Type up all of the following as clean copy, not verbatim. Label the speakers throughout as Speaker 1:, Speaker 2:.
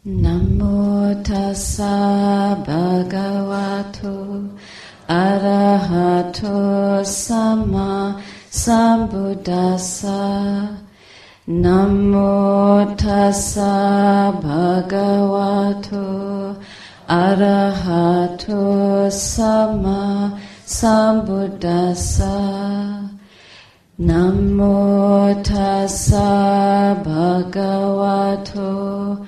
Speaker 1: Namo tassa bhagavato arahato samma sambuddhassa. Namo tassa bhagavato arahato samma sambuddhassa. Namo tassa bhagavato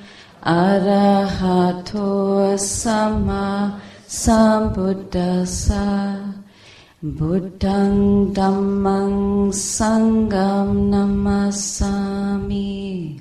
Speaker 1: arahato samma sambuddhassa. Buddhang dhammang sangham namasami.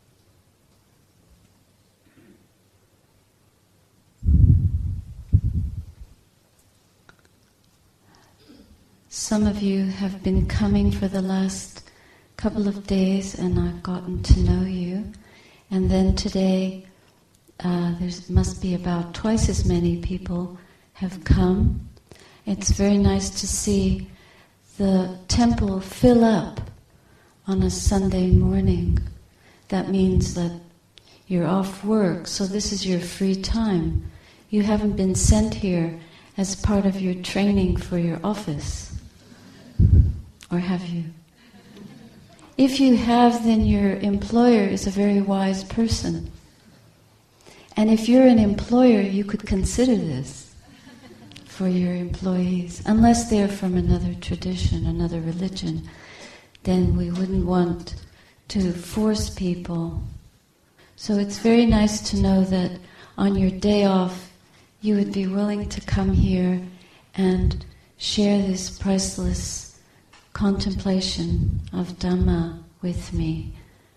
Speaker 1: Some of you have been coming for the last couple of days and I've gotten to know you. And then today, there must be about twice as many people have come. It's very nice to see the temple fill up on a Sunday morning. That means that you're off work, so this is your free time. You haven't been sent here as part of your training for your office. Or have you? If you have, then your employer is a very wise person. And if you're an employer, you could consider this for your employees. Unless they're from another tradition, another religion, then we wouldn't want to force people. So it's very nice to know that on your day off, you would be willing to come here and share this priceless contemplation of Dhamma with me.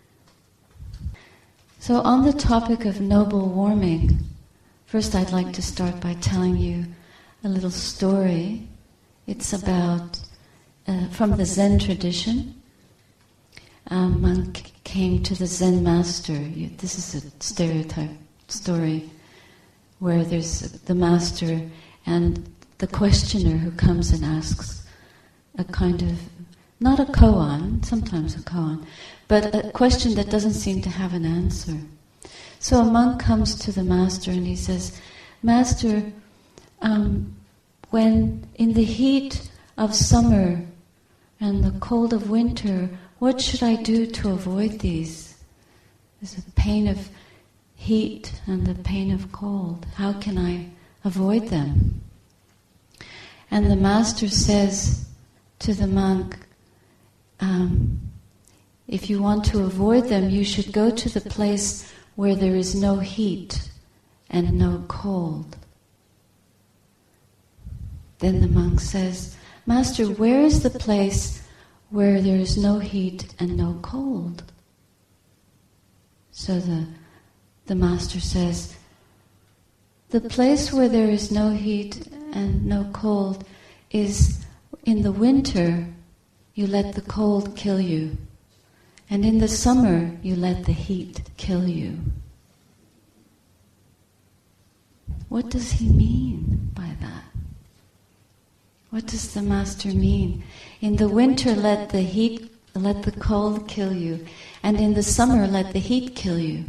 Speaker 1: So on the topic of noble warming, first I'd like to start by telling you a little story. It's about, from the Zen tradition. A monk came to the Zen master. This is a stereotype story where there's the master and the questioner who comes and asks a kind of, not a koan, sometimes a koan, but a question that doesn't seem to have an answer. So a monk comes to the master and he says, Master, when in the heat of summer and the cold of winter, what should I do to avoid these? There's a pain of heat and the pain of cold. How can I avoid them? And the master says to the monk, if you want to avoid them, you should go to the place where there is no heat and no cold. Then the monk says, Master, where is the place where there is no heat and no cold? So the master says, the place where there is no heat and no cold is in the winter, you let the cold kill you. And in the summer, you let the heat kill you. What does he mean by that? What does the master mean? In the winter, let the cold kill you. And in the summer, let the heat kill you.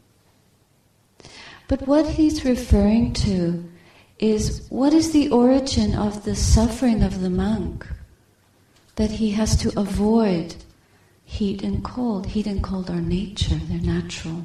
Speaker 1: But what he's referring to is, what is the origin of the suffering of the monk? That he has to avoid heat and cold. Heat and cold are nature, they're natural.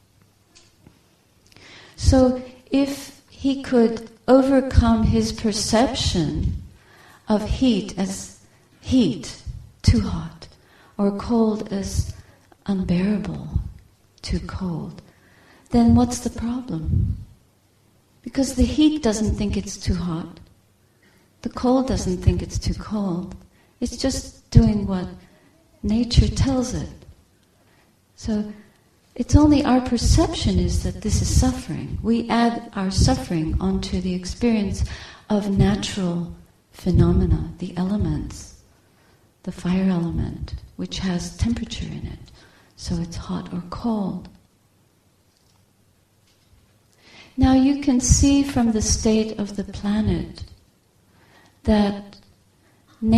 Speaker 1: So if he could overcome his perception of heat as heat, too hot, or cold as unbearable, too cold, then what's the problem? Because the heat doesn't think it's too hot. The cold doesn't think it's too cold. It's just doing what nature tells it. So it's only our perception is that this is suffering. We add our suffering onto the experience of natural phenomena, the elements, the fire element, which has temperature in it, so it's hot or cold. Now you can see from the state of the planet that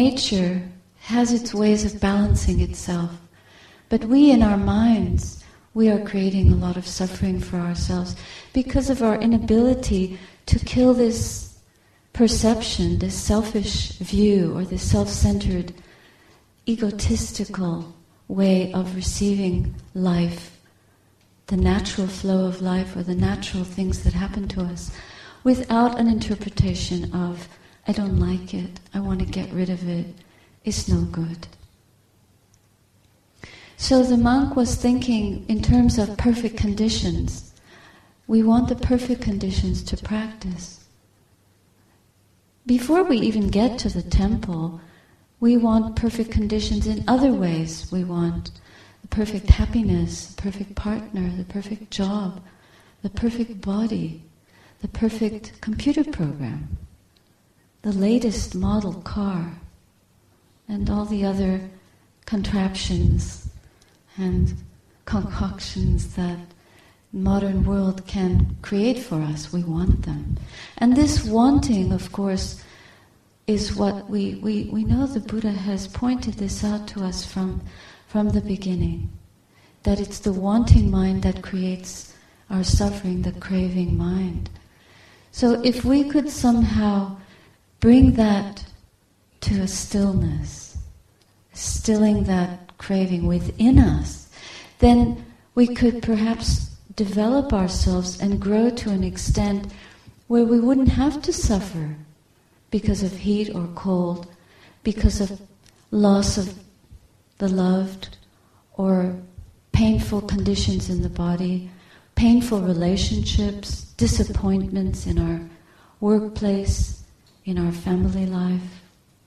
Speaker 1: nature has its ways of balancing itself, but we in our minds, we are creating a lot of suffering for ourselves because of our inability to kill this perception, this selfish view, or this self-centered, egotistical way of receiving life, the natural flow of life or the natural things that happen to us, without an interpretation of, I don't like it, I want to get rid of it, it's no good. So the monk was thinking in terms of perfect conditions. We want the perfect conditions to practice. Before we even get to the temple, we want perfect conditions in other ways. We want the perfect happiness, the perfect partner, the perfect job, the perfect body, the perfect computer program, the latest model car, and all the other contraptions and concoctions that modern world can create for us. We want them. And this wanting, of course, is what we know the Buddha has pointed this out to us from the beginning. That it's the wanting mind that creates our suffering, the craving mind. So if we could somehow bring that to a stillness, stilling that craving within us, then we could perhaps develop ourselves and grow to an extent where we wouldn't have to suffer because of heat or cold, because of loss of the loved, or painful conditions in the body, painful relationships, disappointments in our workplace, in our family life,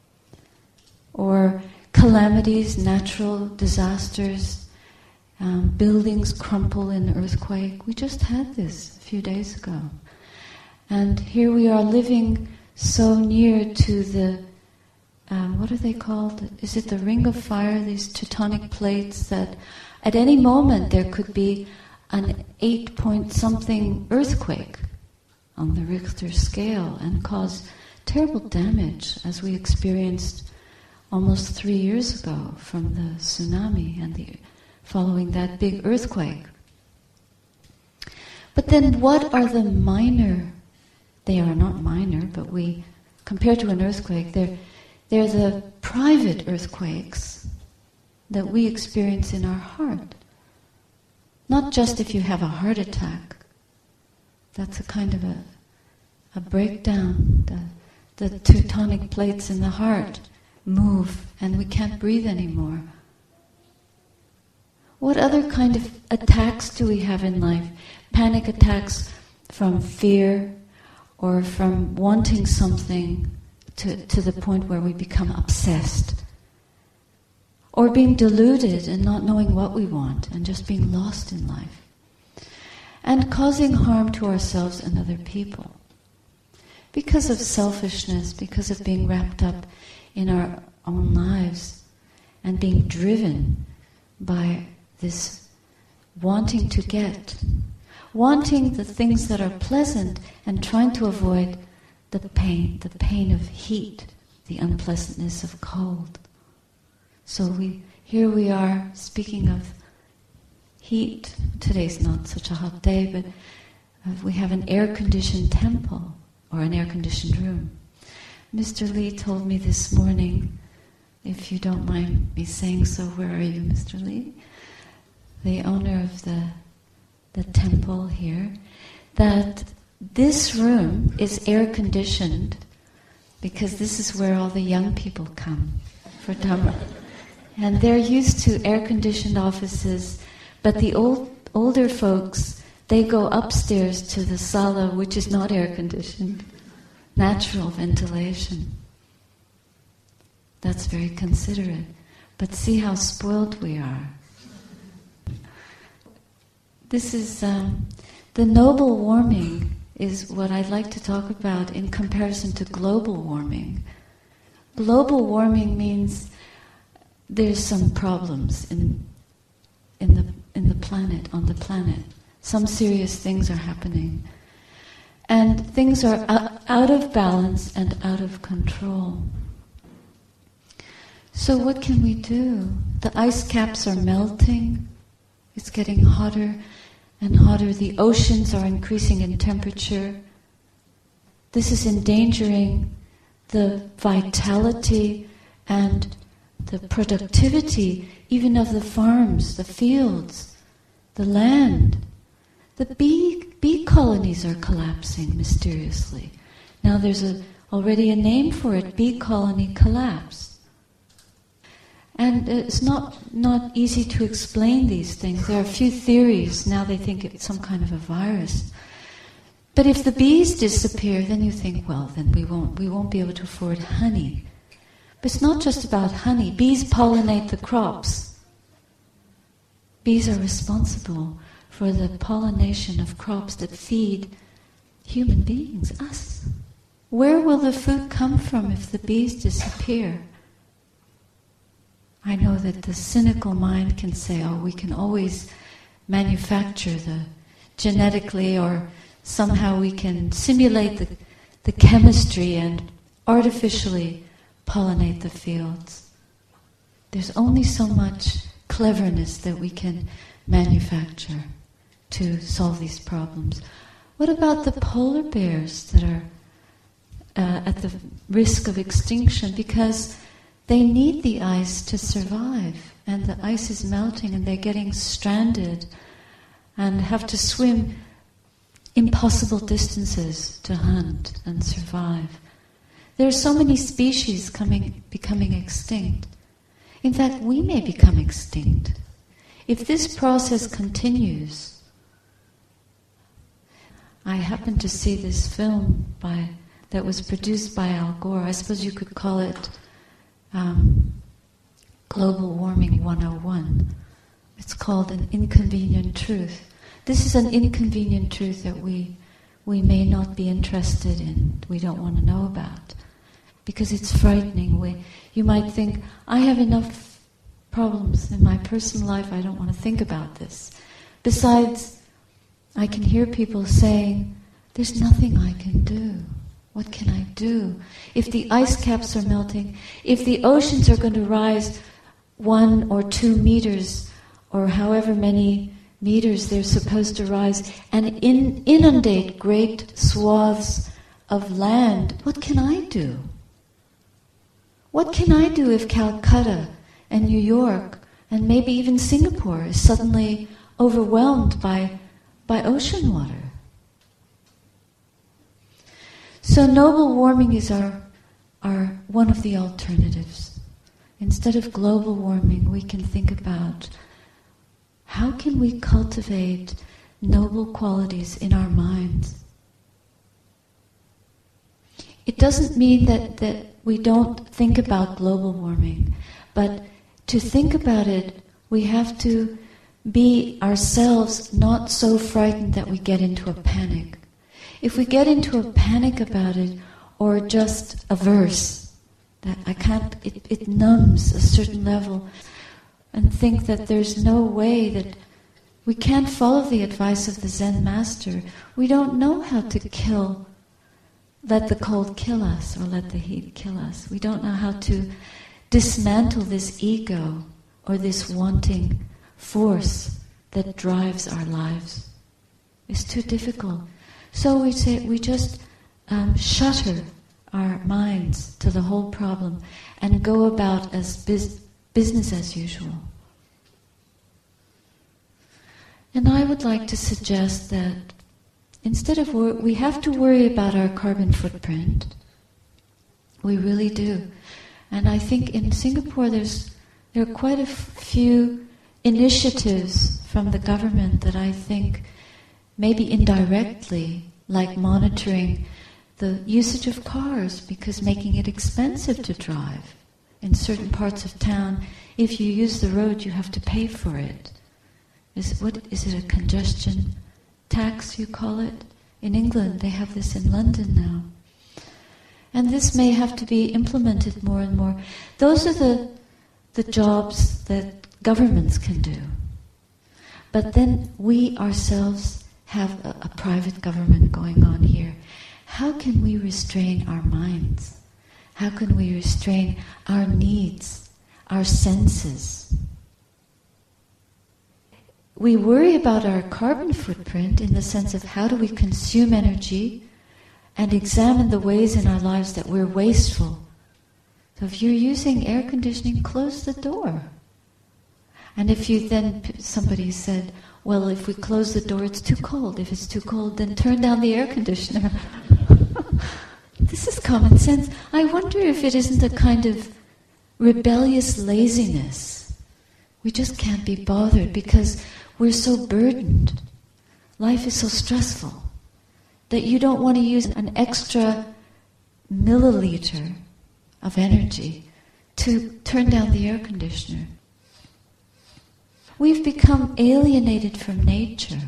Speaker 1: or calamities, natural disasters, buildings crumple in an earthquake. We just had this a few days ago. And here we are living so near to the, what are they called? Is it the Ring of Fire, these tectonic plates that at any moment there could be an 8-point-something earthquake on the Richter scale and cause terrible damage, as we experienced almost 3 years ago from the tsunami and following that big earthquake. But then what are the minor, they are not minor, but compared to an earthquake, they're the private earthquakes that we experience in our heart. Not just if you have a heart attack. That's a kind of a breakdown. The tectonic plates in the heart move and we can't breathe anymore. What other kind of attacks do we have in life? Panic attacks from fear or from wanting something to the point where we become obsessed. Or being deluded and not knowing what we want and just being lost in life. And causing harm to ourselves and other people. Because of selfishness, because of being wrapped up in our own lives and being driven by this wanting to get, wanting the things that are pleasant and trying to avoid the pain of heat, the unpleasantness of cold. So here we are speaking of heat. Today's not such a hot day, but we have an air-conditioned temple or an air-conditioned room. Mr. Lee told me this morning, if you don't mind me saying so, where are you, Mr. Lee? The owner of the temple here, that this room is air-conditioned because this is where all the young people come for Dhamma. And they're used to air-conditioned offices, but the older folks, they go upstairs to the sala, which is not air-conditioned, natural ventilation. That's very considerate. But see how spoiled we are. This is, the noble warming is what I'd like to talk about in comparison to global warming. Global warming means there's some problems in the planet, on the planet. Some serious things are happening. And things are out of balance and out of control. So what can we do? The ice caps are melting. It's getting hotter and hotter. The oceans are increasing in temperature. This is endangering the vitality and the productivity even of the farms, the fields, the land. The bee colonies are collapsing mysteriously. Now there's already a name for it, bee colony collapse. And it's not easy to explain these things. There are a few theories. Now they think it's some kind of a virus. But if the bees disappear, then you think, well, then we won't be able to afford honey. But it's not just about honey. Bees pollinate the crops. Bees are responsible for the pollination of crops that feed human beings, us. Where will the food come from if the bees disappear? I know that the cynical mind can say, oh, we can always manufacture the genetically, or somehow we can simulate the chemistry and artificially pollinate the fields. There's only so much cleverness that we can manufacture to solve these problems. What about the polar bears that are at the risk of extinction because they need the ice to survive, and the ice is melting and they're getting stranded and have to swim impossible distances to hunt and survive. There are so many species becoming extinct. In fact, we may become extinct. If this process continues, I happened to see this film that was produced by Al Gore. I suppose you could call it Global Warming 101. It's called An Inconvenient Truth. This is an inconvenient truth that we may not be interested in, we don't want to know about, because it's frightening. You might think, I have enough problems in my personal life, I don't want to think about this. Besides, I can hear people saying, there's nothing I can do. What can I do? If the ice caps are melting, if the oceans are going to rise 1 or 2 meters, or however many meters they're supposed to rise, and inundate great swaths of land, what can I do? What can I do if Calcutta and New York and maybe even Singapore is suddenly overwhelmed by ocean water? So global warming is our one of the alternatives. Instead of global warming, we can think about how can we cultivate noble qualities in our minds. It doesn't mean that we don't think about global warming, but to think about it, we have to be ourselves not so frightened that we get into a panic. If we get into a panic about it, or just averse, that I can't, it numbs a certain level, and think that there's no way, that we can't follow the advice of the Zen master. We don't know how to let the cold kill us, or let the heat kill us. We don't know how to dismantle this ego, or this wanting force that drives our lives. It's too difficult. So we just shutter our minds to the whole problem and go about as business as usual. And I would like to suggest that instead of we have to worry about our carbon footprint. We really do. And I think in Singapore there are quite a few initiatives from the government that I think maybe indirectly, like monitoring the usage of cars, because making it expensive to drive. In certain parts of town, if you use the road, you have to pay for it. Is it a congestion tax, you call it? In England, they have this in London now. And this may have to be implemented more and more. Those are the jobs that governments can do. But then we ourselves have a private government going on here. How can we restrain our minds? How can we restrain our needs, our senses? we worry about our carbon footprint in the sense of how do we consume energy and examine the ways in our lives that we're wasteful. So if you're using air conditioning, close the door. And if you then, somebody said, well, if we close the door, it's too cold. If it's too cold, then turn down the air conditioner. This is common sense. I wonder if it isn't a kind of rebellious laziness. We just can't be bothered because we're so burdened. Life is so stressful that you don't want to use an extra milliliter of energy to turn down the air conditioner. We've become alienated from nature.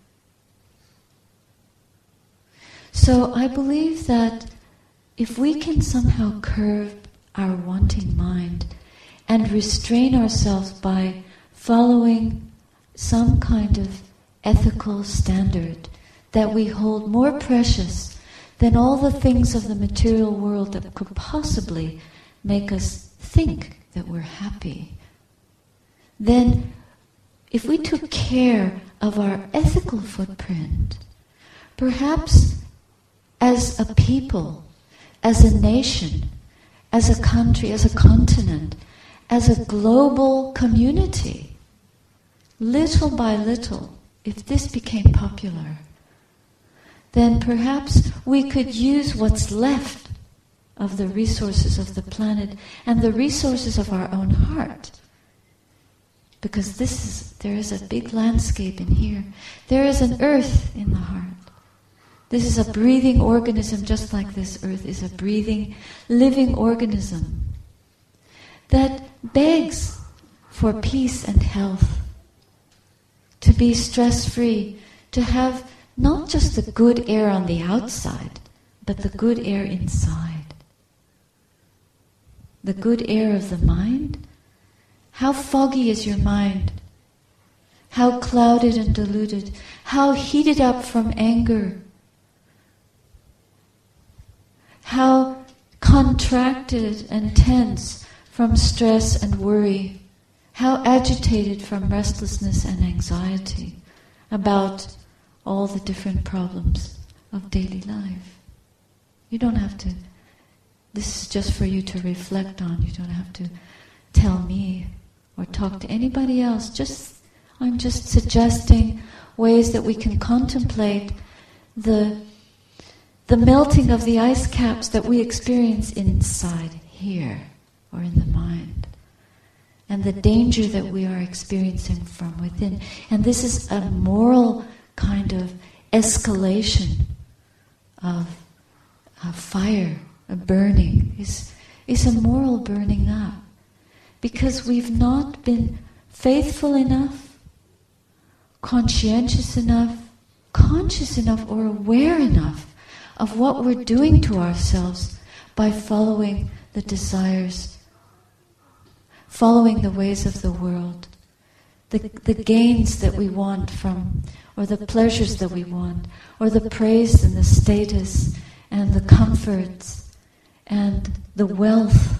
Speaker 1: So I believe that if we can somehow curb our wanting mind and restrain ourselves by following some kind of ethical standard that we hold more precious than all the things of the material world that could possibly make us think that we're happy, then if we took care of our ethical footprint, perhaps as a people, as a nation, as a country, as a continent, as a global community, little by little, if this became popular, then perhaps we could use what's left of the resources of the planet and the resources of our own heart. Because there is a big landscape in here. There is an earth in the heart. This is a breathing organism, just like this earth is a breathing, living organism that begs for peace and health, to be stress-free, to have not just the good air on the outside, but the good air inside. The good air of the mind. How foggy is your mind? How clouded and diluted? How heated up from anger? How contracted and tense from stress and worry? How agitated from restlessness and anxiety about all the different problems of daily life? You don't have to, this is just for you to reflect on. You don't have to tell me or talk to anybody else. I'm just suggesting ways that we can contemplate the melting of the ice caps that we experience inside here or in the mind, and the danger that we are experiencing from within. And this is a moral kind of escalation of fire, a burning. Is a moral burning up. Because we've not been faithful enough, conscientious enough, conscious enough or aware enough of what we're doing to ourselves by following the desires, following the ways of the world, the gains that we want from, or the pleasures that we want, or the praise and the status and the comforts and the wealth,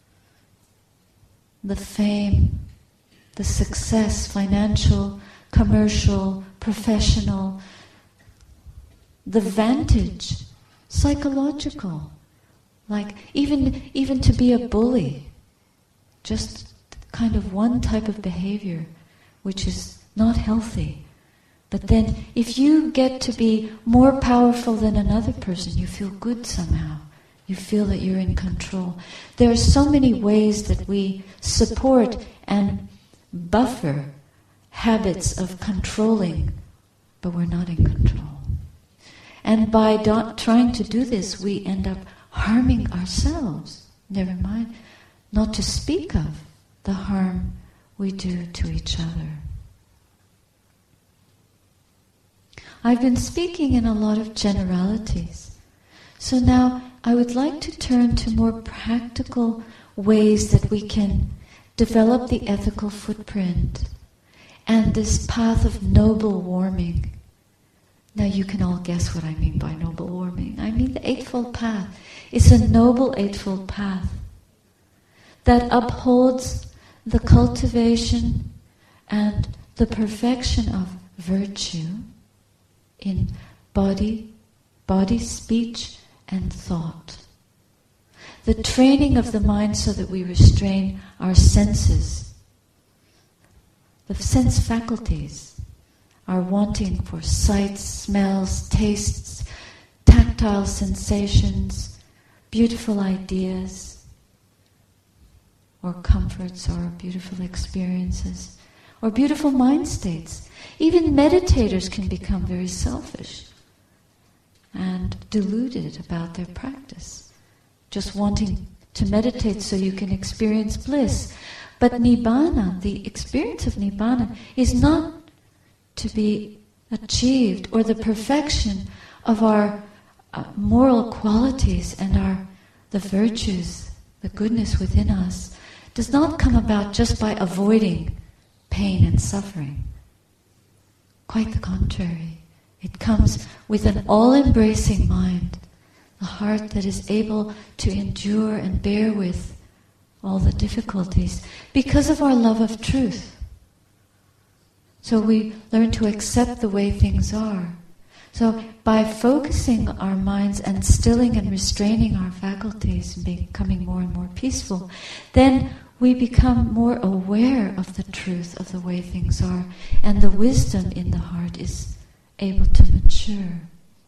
Speaker 1: the fame, the success, financial, commercial, professional, the vantage, psychological, like even to be a bully, just kind of one type of behavior which is not healthy. But then if you get to be more powerful than another person, you feel good somehow. You feel that you're in control. There are so many ways that we support and buffer habits of controlling, but we're not in control. And by trying to do this, we end up harming ourselves. Never mind, not to speak of the harm we do to each other. I've been speaking in a lot of generalities. So now I would like to turn to more practical ways that we can develop the ethical footprint and this path of noble warming. Now you can all guess what I mean by noble warming. I mean the Eightfold Path. It's a noble Eightfold Path that upholds the cultivation and the perfection of virtue in body, speech, and thought. The training of the mind so that we restrain our senses, the sense faculties, our wanting for sights, smells, tastes, tactile sensations, beautiful ideas, or comforts, or beautiful experiences, or beautiful mind states. Even meditators can become very selfish and deluded about their practice, just wanting to meditate so you can experience bliss. But Nibbana, the experience of Nibbana, is not to be achieved, or the perfection of our moral qualities and the virtues, the goodness within us, does not come about just by avoiding pain and suffering. Quite the contrary. It comes with an all-embracing mind, a heart that is able to endure and bear with all the difficulties because of our love of truth. So we learn to accept the way things are. So by focusing our minds and stilling and restraining our faculties and becoming more and more peaceful, then we become more aware of the truth of the way things are, and the wisdom in the heart is able to mature.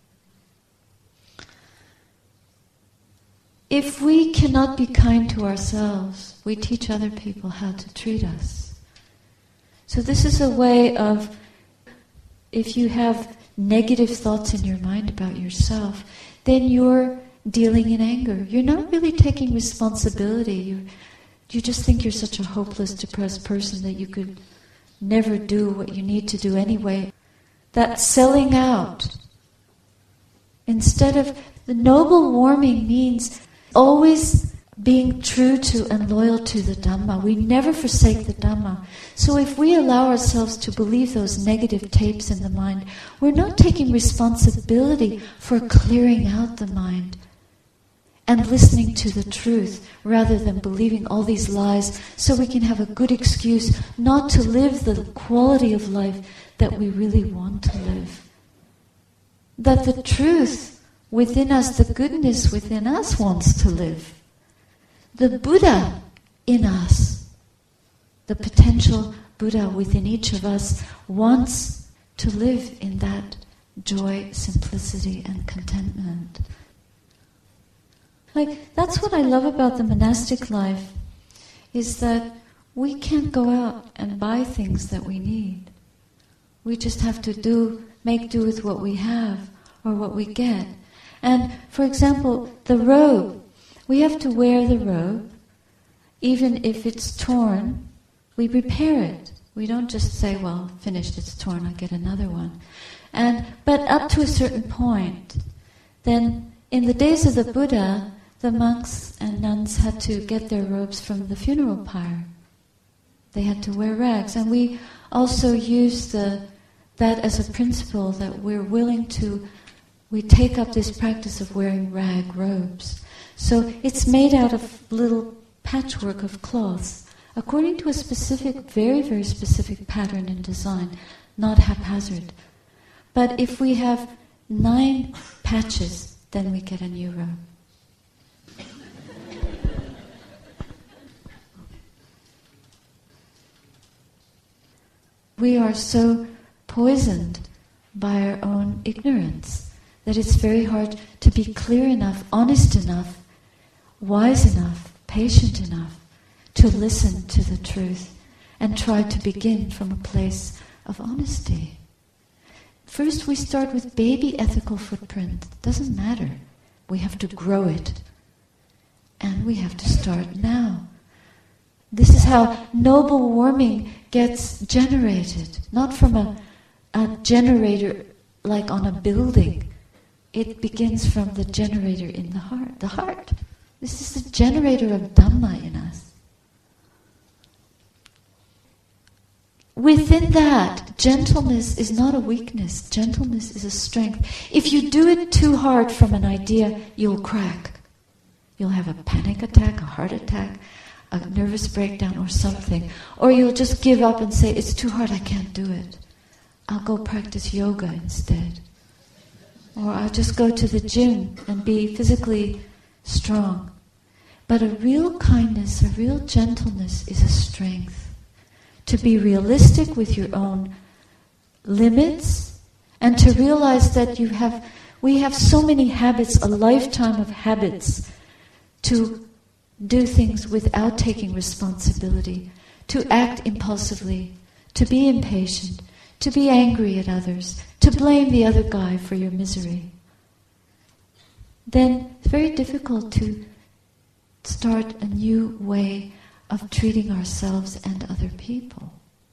Speaker 1: If we cannot be kind to ourselves, we teach other people how to treat us. So this is a way of, if you have negative thoughts in your mind about yourself, then you're dealing in anger. You're not really taking responsibility. You just think you're such a hopeless, depressed person that you could never do what you need to do anyway. That's selling out. Instead of, the noble warming means always being true to and loyal to the Dhamma. We never forsake the Dhamma. So if we allow ourselves to believe those negative tapes in the mind, we're not taking responsibility for clearing out the mind and listening to the truth rather than believing all these lies, so we can have a good excuse not to live the quality of life that we really want to live. That the truth within us, the goodness within us wants to live. The Buddha in us, the potential Buddha within each of us, wants to live in that joy, simplicity, and contentment. That's what I love about the monastic life, is that we can't go out and buy things that we need. We just have to make do with what we have or what we get. And, for example, the robe. We have to wear the robe. Even if it's torn, we repair it. We don't just say, well, finished, it's torn, I'll get another one. But up to a certain point, then in the days of the Buddha, the monks and nuns had to get their robes from the funeral pyre. They had to wear rags. And we also use that as a principle, that we're willing to, we take up this practice of wearing rag robes. So it's made out of little patchwork of cloths, according to a specific, very, very specific pattern and design, not haphazard. But if we have 9 patches, then we get a new robe. We are so poisoned by our own ignorance that it's very hard to be clear enough, honest enough, wise enough, patient enough to listen to the truth and try to begin from a place of honesty. First we start with baby ethical footprint. Doesn't matter. We have to grow it. And we have to start now. This is how noble warming gets generated. Not from a generator like on a building. It begins from the generator in the heart. The heart. This is the generator of Dhamma in us. Within that, gentleness is not a weakness. Gentleness is a strength. If you do it too hard from an idea, you'll crack. You'll have a panic attack, a heart attack, a nervous breakdown or something. Or you'll just give up and say, it's too hard, I can't do it. I'll go practice yoga instead. Or I'll just go to the gym and be physically strong. But a real kindness, a real gentleness is a strength. To be realistic with your own limits and to realize that we have so many habits, a lifetime of habits, to do things without taking responsibility, to act impulsively, to be impatient, to be angry at others, to blame the other guy for your misery. Then it's very difficult to start a new way of treating ourselves and other people.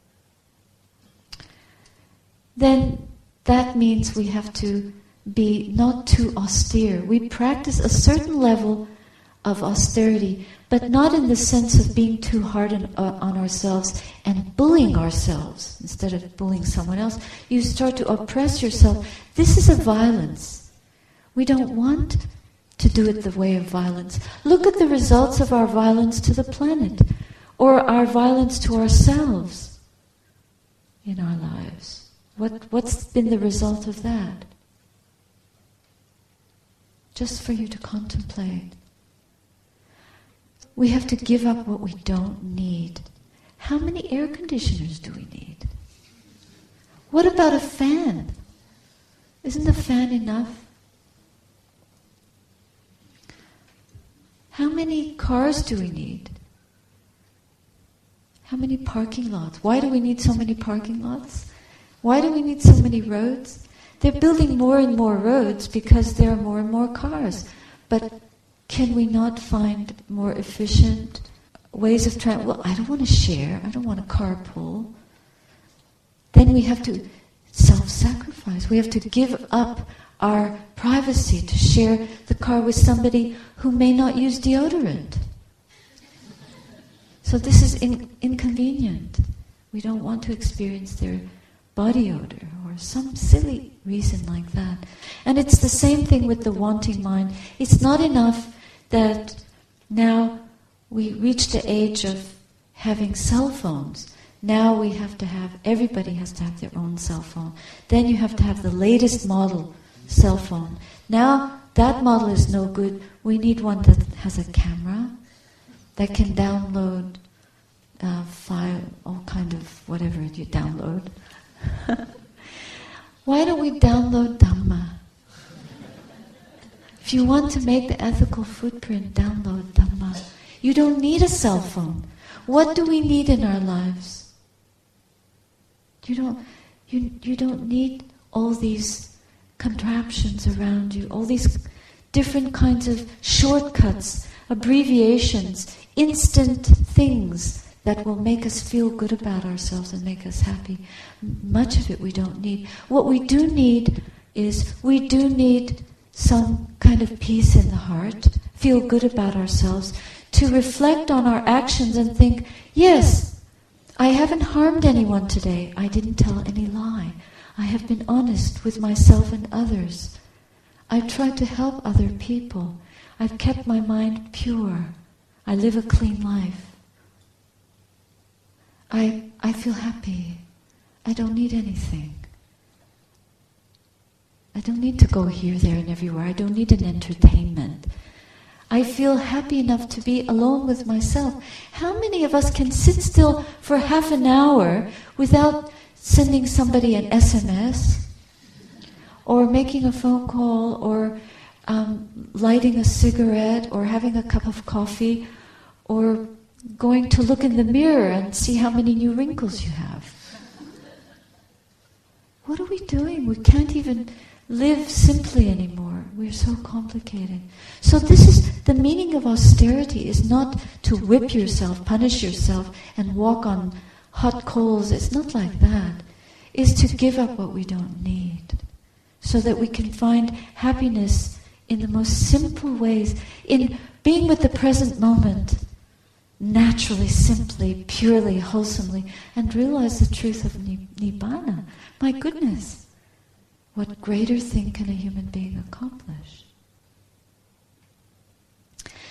Speaker 1: Then that means we have to be not too austere. We practice a certain level of austerity, but not in the sense of being too hard on ourselves and bullying ourselves instead of bullying someone else. You start to oppress yourself. This is a violence. We don't want to do it the way of violence. Look at the results of our violence to the planet, or our violence to ourselves in our lives. What's been the result of that? Just for you to contemplate. We have to give up what we don't need. How many air conditioners do we need? What about a fan? Isn't a fan enough? How many cars do we need? How many parking lots? Why do we need so many parking lots? Why do we need so many roads? They're building more and more roads because there are more and more cars. But can we not find more efficient ways of travel? Well, I don't want to share. I don't want to carpool. Then we have to self-sacrifice. We have to give up our privacy to share the car with somebody who may not use deodorant. So this is inconvenient. We don't want to experience their body odor or some silly reason like that. And it's the same thing with the wanting mind. It's not enough that now we reach the age of having cell phones. Now everybody has to have their own cell phone. Then you have to have the latest model cell phone. Now that model is no good. We need one that has a camera, that can download file, all kind of whatever you download. Why don't we download Dhamma? If you want to make the ethical footprint, download Dhamma. You don't need a cell phone. What do we need in our lives? You don't need all these contraptions around you, all these different kinds of shortcuts, abbreviations, instant things that will make us feel good about ourselves and make us happy. Much of it we don't need. What we do need is, we do need some kind of peace in the heart, feel good about ourselves, to reflect on our actions and think, yes, I haven't harmed anyone today. I didn't tell any lie. I have been honest with myself and others. I've tried to help other people. I've kept my mind pure. I live a clean life. I feel happy. I don't need anything. I don't need to go here, there, and everywhere. I don't need an entertainment. I feel happy enough to be alone with myself. How many of us can sit still for half an hour without sending somebody an SMS, or making a phone call, or lighting a cigarette, or having a cup of coffee, or going to look in the mirror and see how many new wrinkles you have? What are we doing? We can't even live simply anymore. We're so complicated. So this is the meaning of austerity, is not to whip yourself, punish yourself, and walk on hot coals. It's not like that. It's to give up what we don't need, so that we can find happiness in the most simple ways, in being with the present moment, naturally, simply, purely, wholesomely, and realize the truth of Nibbana. My goodness, what greater thing can a human being accomplish?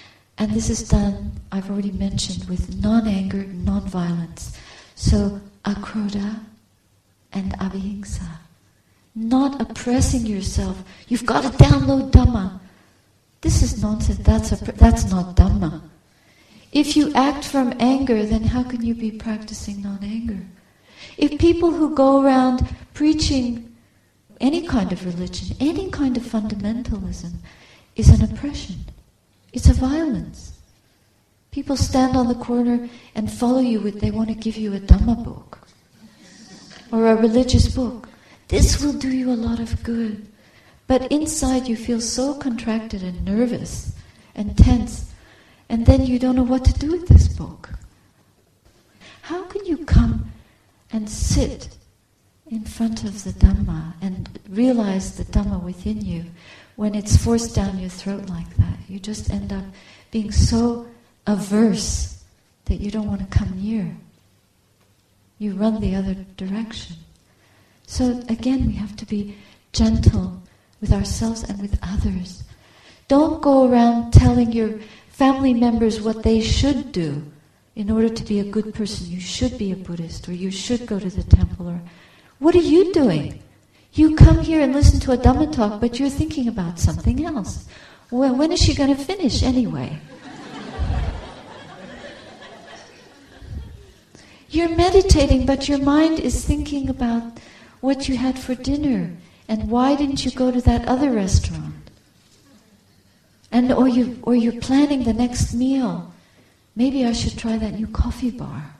Speaker 1: And this is done, I've already mentioned, with non-anger, non-violence. So, akrodha and avihingsa. Not oppressing yourself. You've got to download Dhamma. This is nonsense. That's not Dhamma. If you act from anger, then how can you be practicing non-anger? If people who go around preaching any kind of religion, any kind of fundamentalism, is an oppression. It's a violence. People stand on the corner and follow you they want to give you a Dhamma book or a religious book. This will do you a lot of good. But inside you feel so contracted and nervous and tense, and then you don't know what to do with this book. How can you come and sit in front of the Dhamma and realize the Dhamma within you when it's forced down your throat like that? You just end up being so averse that you don't want to come near. You run the other direction. So again, we have to be gentle with ourselves and with others. Don't go around telling your family members what they should do in order to be a good person. You should be a Buddhist, or you should go to the temple, or what are you doing? You come here and listen to a Dhamma talk, but you're thinking about something else. Well, when is she going to finish anyway? You're meditating, but your mind is thinking about what you had for dinner, and why didn't you go to that other restaurant? Or you're planning the next meal. Maybe I should try that new coffee bar.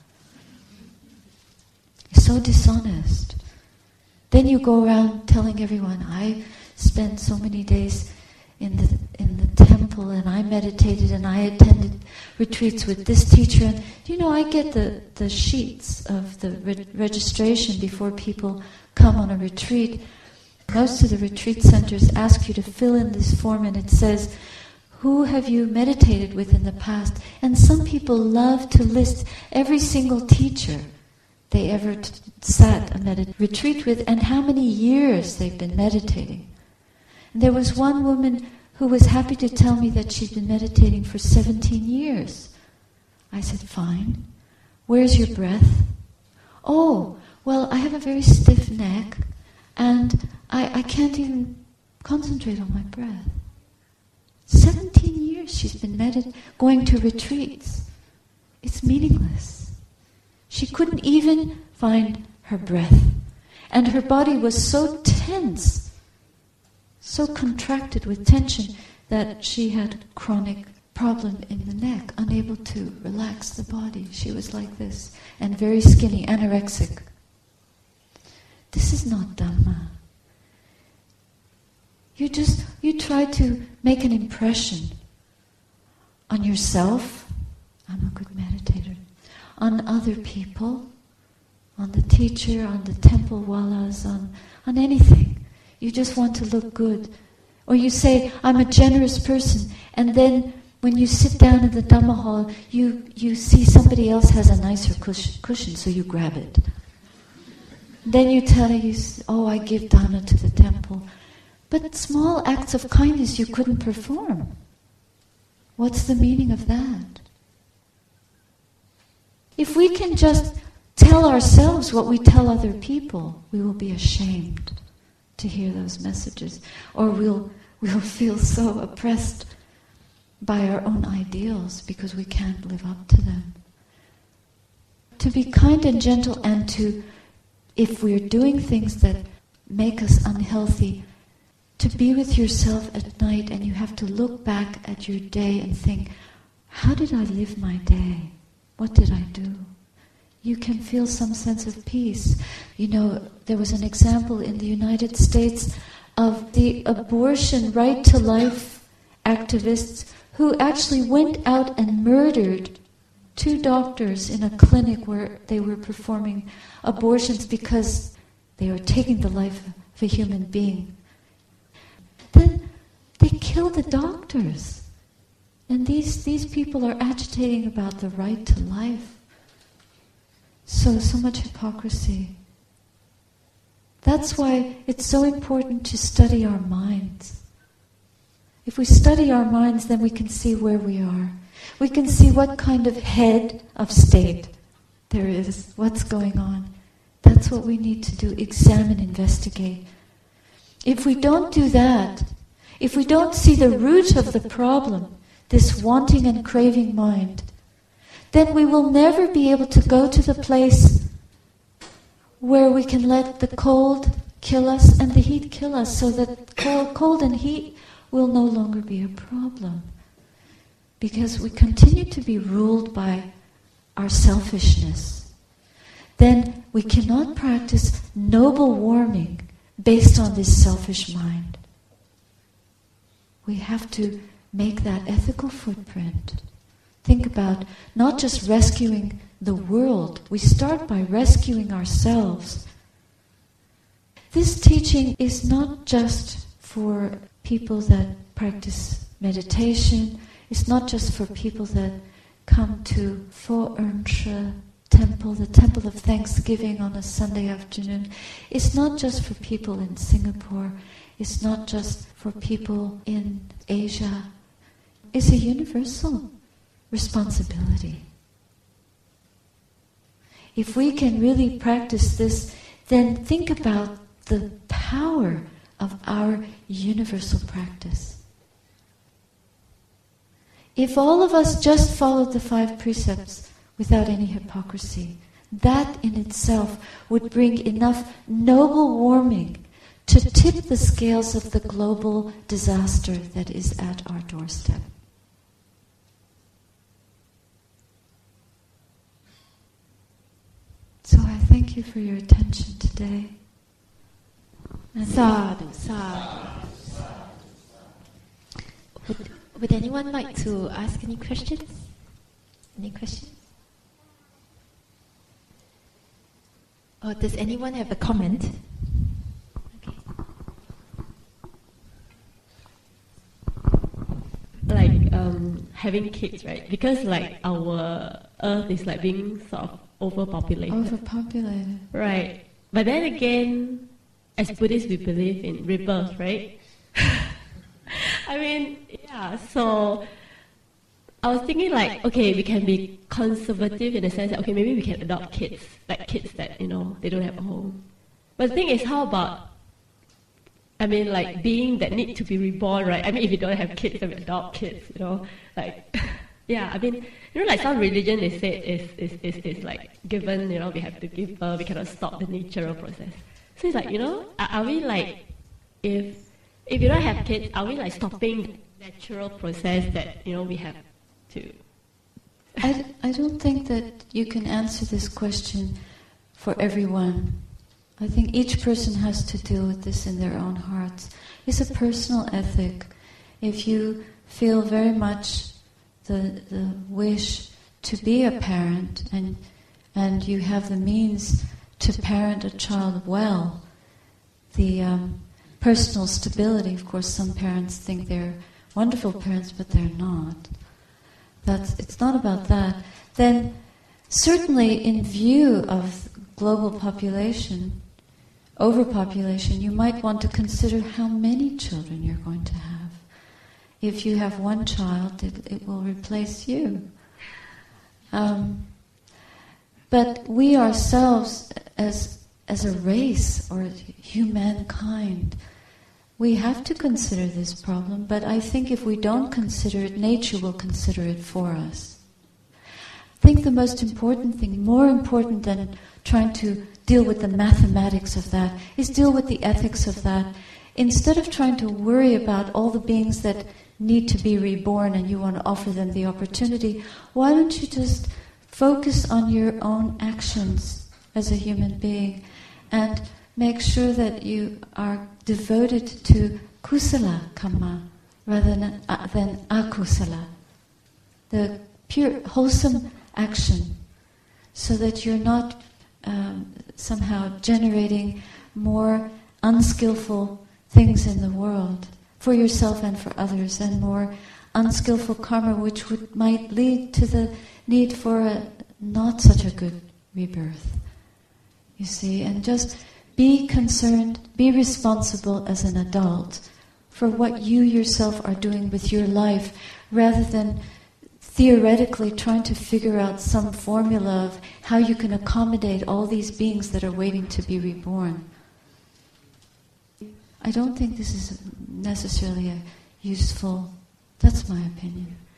Speaker 1: So dishonest. Then you go around telling everyone, I spent so many days in the temple, and I meditated, and I attended retreats with this teacher. And I get the sheets of the registration before people come on a retreat. Most of the retreat centers ask you to fill in this form, and it says, who have you meditated with in the past? And some people love to list every single teacher they ever sat a retreat with, and how many years they've been meditating. And there was one woman who was happy to tell me that she'd been meditating for 17 years. I said, fine. Where's your breath? Oh, well, I have a very stiff neck, and I can't even concentrate on my breath. 17 years she's been going to retreats. It's meaningless. She couldn't even find her breath. And her body was so tense, so contracted with tension, that she had a chronic problem in the neck, unable to relax the body. She was like this, and very skinny, anorexic. This is not Dhamma. You try to make an impression on yourself, I'm a good meditator, on other people, on the teacher, on the temple wallas, on anything. You just want to look good. Or you say, I'm a generous person, and then when you sit down in the Dhamma hall, you see somebody else has a nicer cushion, so you grab it. Then you tell I give dana to the temple. But small acts of kindness you couldn't perform. What's the meaning of that? If we can just tell ourselves what we tell other people, we will be ashamed to hear those messages, or we'll feel so oppressed by our own ideals because we can't live up to them. To be kind and gentle, and if we're doing things that make us unhealthy, to be with yourself at night, and you have to look back at your day and think, how did I live my day? What did I do? You can feel some sense of peace. There was an example in the United States of the abortion right to life activists who actually went out and murdered 2 doctors in a clinic where they were performing abortions because they were taking the life of a human being. Then they kill the doctors. And these people are agitating about the right to life. So much hypocrisy. That's why it's so important to study our minds. If we study our minds, then we can see where we are. We can see what kind of head of state there is, what's going on. That's what we need to do, examine, investigate. If we don't do that, if we don't see the root of the problem, this wanting and craving mind, then we will never be able to go to the place where we can let the cold kill us and the heat kill us, so that cold and heat will no longer be a problem. Because we continue to be ruled by our selfishness. Then we cannot practice noble warming based on this selfish mind. We have to make that ethical footprint. Think about not just rescuing the world. We start by rescuing ourselves. This teaching is not just for people that practice meditation. It's not just for people that come to Fo Earn She Temple, the Temple of Thanksgiving on a Sunday afternoon. It's not just for people in Singapore. It's not just for people in Asia. It's a universal responsibility. If we can really practice this, then think about the power of our universal practice. If all of us just followed the 5 precepts without any hypocrisy, that in itself would bring enough noble warming to tip the scales of the global disaster that is at our doorstep. So I thank you for your attention today. And
Speaker 2: Sadhu, sadhu. Would anyone like to ask any questions? Any questions? Or does anyone have a comment? Okay.
Speaker 3: Like having kids, right? Because like our earth is like being sort of overpopulated.
Speaker 1: Overpopulated.
Speaker 3: Right. But then again, as Buddhists, we believe in rebirth, right? I mean, yeah, so I was thinking like, okay, we can be conservative in the sense that, okay, maybe we can adopt kids, like kids that, you know, they don't have a home. But the thing is, how about, I mean, like being that need to be reborn, right? I mean, if you don't have kids, then we adopt kids, you know, like, yeah, I mean, you know, like some religion, they say is like given, you know, we have to give birth, we cannot stop the natural process. So it's like, you know, are we like, if you don't have kids, are we like stopping the natural process that, you know, we have to?
Speaker 1: I don't think that you can answer this question for everyone. I think each person has to deal with this in their own hearts. It's a personal ethic. If you feel very much the wish to be a parent and you have the means to parent a child well, the personal stability, of course some parents think they're wonderful parents but they're not. It's not about that. Then certainly in view of global population, overpopulation, you might want to consider how many children you're going to have. If you have one child, it will replace you. But we ourselves, as a race or humankind, we have to consider this problem, but I think if we don't consider it, nature will consider it for us. I think the most important thing, more important than trying to deal with the mathematics of that, is deal with the ethics of that. Instead of trying to worry about all the beings that need to be reborn and you want to offer them the opportunity, why don't you just focus on your own actions as a human being and make sure that you are devoted to kusala kamma rather than akusala, the pure, wholesome action, so that you're not somehow generating more unskillful things in the world for yourself and for others, and more unskillful karma which might lead to the need for a not such a good rebirth. You see, and just be concerned, be responsible as an adult for what you yourself are doing with your life, rather than theoretically trying to figure out some formula of how you can accommodate all these beings that are waiting to be reborn. I don't think this is necessarily a useful, that's my opinion.